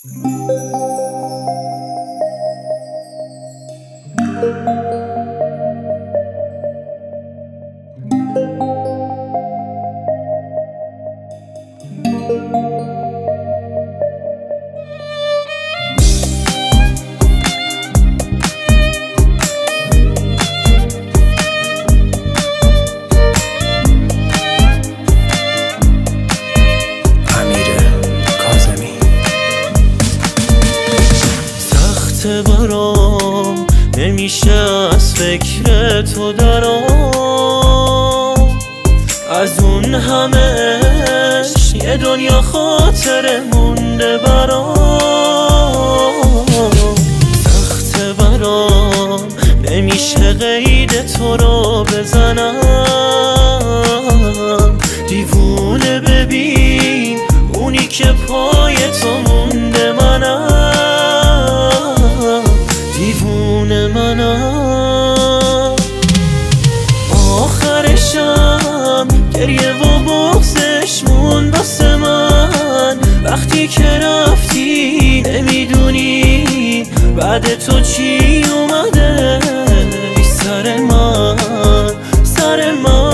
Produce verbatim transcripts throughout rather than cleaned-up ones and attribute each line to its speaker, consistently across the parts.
Speaker 1: برام نمیشه از فکر تو درام، از اون همش یه دنیا خاطره مونده برام. سخته برام نمیشه قید تو رو بزنم، دیوونه ببین اونی که پای تو مونده منم، دیوونه منم. آخرشم گریه و بغضش مون واسه من، وقتی که رفتی نمیدونی بعد تو چی اومده سر من، سر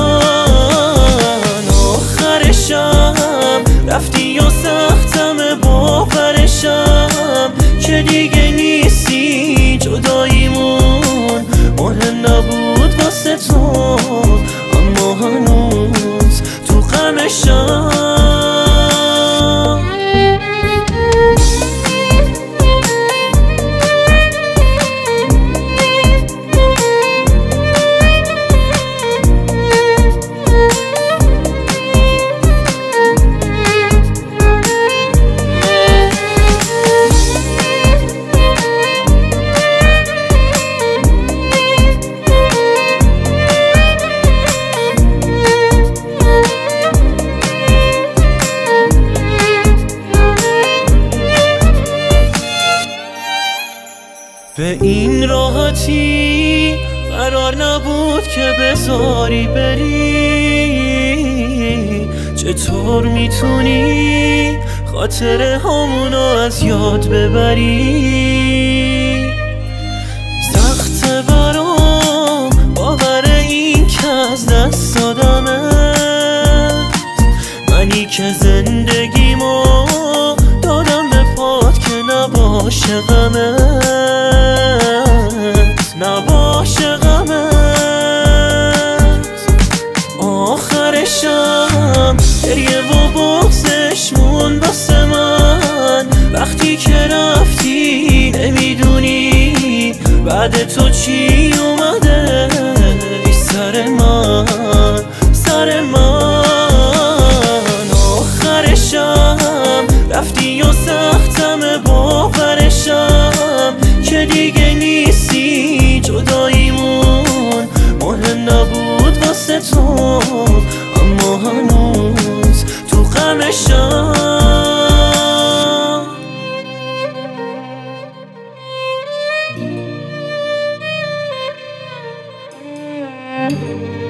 Speaker 1: من. آخرشم رفتی و سختم باورشم که دیگه نیستی، جداییمون مهم نبود واسه تو، اما هنوز تو غمشم. به این راحتی قرار نبود که بذاری بری، چطور میتونی خاطره همونو از یاد ببری؟ سخته برام باور این که از دست دادمت، منی که زندگیمو دادم به پات که نباشه غمت، نباشه غمت. آخرشم گریه و بغضش مون واسه من، وقتی که رفتی نمیدونی بعد تو چی اومده سر من، سر من. آخرشم رفتی و سختم باورشم که دیگه نیستی، جداییمون مهم نبود واسه تو، اما هنوز تو غمشم.